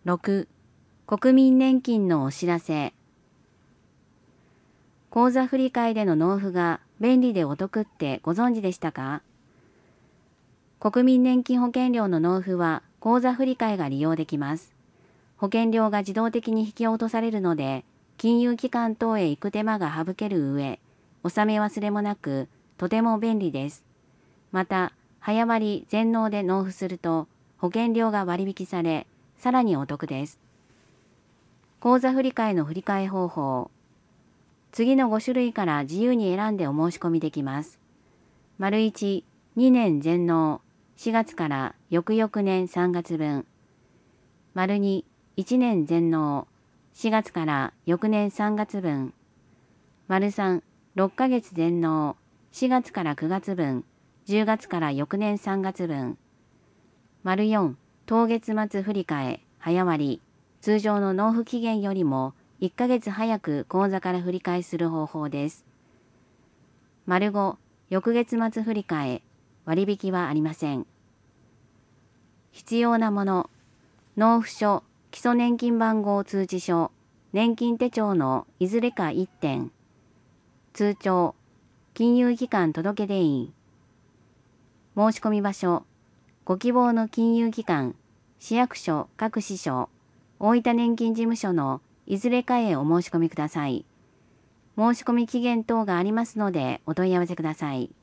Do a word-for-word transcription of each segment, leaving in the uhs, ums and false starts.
ろく、国民年金のお知らせ。口座振替での納付が便利でお得ってご存知でしたか？国民年金保険料の納付は口座振替が利用できます。保険料が自動的に引き落とされるので、金融機関等へ行く手間が省ける上、納め忘れもなく、とても便利です。また、早割全納で納付すると、保険料が割引され、さらにお得です。口座振替の振替方法。次のご種類から自由に選んでお申し込みできます。丸いち、にねん全納、しがつから翌々年さんがつぶん。丸に、いちねん全納、しがつから翌年さんがつぶん。丸さん、ろっかげつ全納、しがつからくがつぶん、じゅうがつから翌年さんがつぶん。丸よん、当月末振替、早割、通常の納付期限よりもいっかげつ早く口座から振り替えする方法です。丸ご、翌月末振替、割引はありません。必要なもの、納付書、基礎年金番号通知書、年金手帳のいずれかいってん、通帳、金融機関届出印。申し込み場所、ご希望の金融機関、市役所各支所、大分年金事務所のいずれかへお申し込みください。申し込み期限等がありますのでお問い合わせください。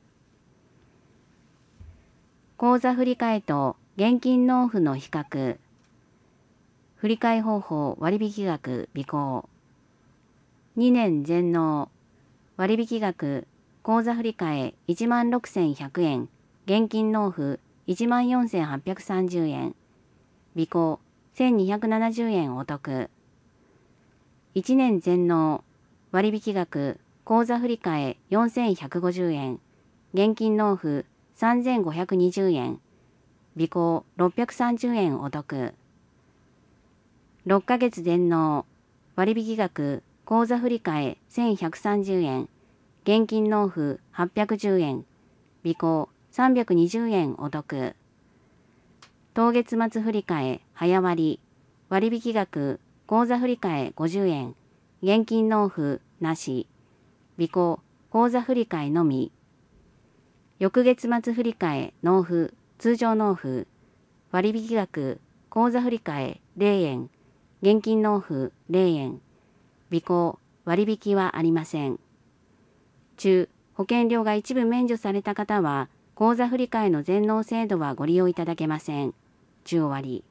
口座振替と現金納付の比較。振替方法割引額備考。にねん全納。割引額口座振替いちまんろくせんひゃくえん。現金納付いちまんよんせんはっぴゃくさんじゅうえん。備考せんにひゃくななじゅうえんお得。いちねん全納。割引額口座振替よんせんひゃくごじゅうえん。現金納付さんぜんごひゃくにじゅうえん。備考ろっぴゃくさんじゅうえんお得。ろっかげつ全納。割引額口座振替せんひゃくさんじゅうえん。現金納付はっぴゃくじゅうえん。備考さんびゃくにじゅうえんお得。当月末振替早割。割引額口座振替ごじゅうえん。現金納付なし。備考口座振替のみ。翌月末振替納付通常納付。割引額口座振替れいえん。現金納付れいえん。備考割引はありません。中、保険料が一部免除された方は、口座振替の全納制度はご利用いただけません。中終わり。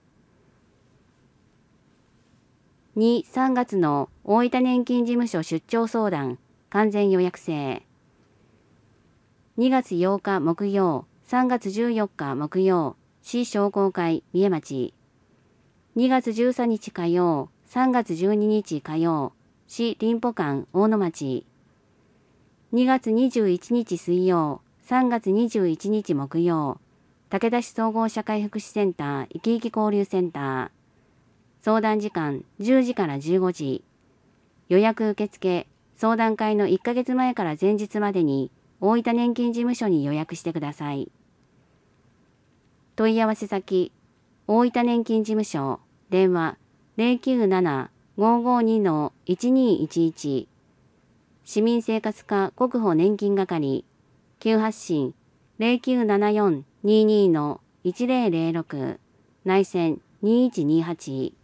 に、さんがつの大分年金事務所出張相談、完全予約制。にがつようか木曜、さんがつじゅうよっか木曜、市商工会三重町。にがつじゅうさんにち火曜、さんがつじゅうににち火曜、市林保館大野町。にがつにじゅういちにち水曜、さんがつにじゅういちにち木曜、武田市総合社会福祉センターいきいき交流センター。相談時間じゅうじからじゅうごじ。予約受付、相談会のいっかげつまえから前日までに大分年金事務所に予約してください。問い合わせ先、大分年金事務所、電話 ゼロきゅうなな ごーごーに いちにいちいち。市民生活課国保年金係、急発進 ゼロきゅうななよんにーにー いちゼロゼロろく、内線にいちにはち。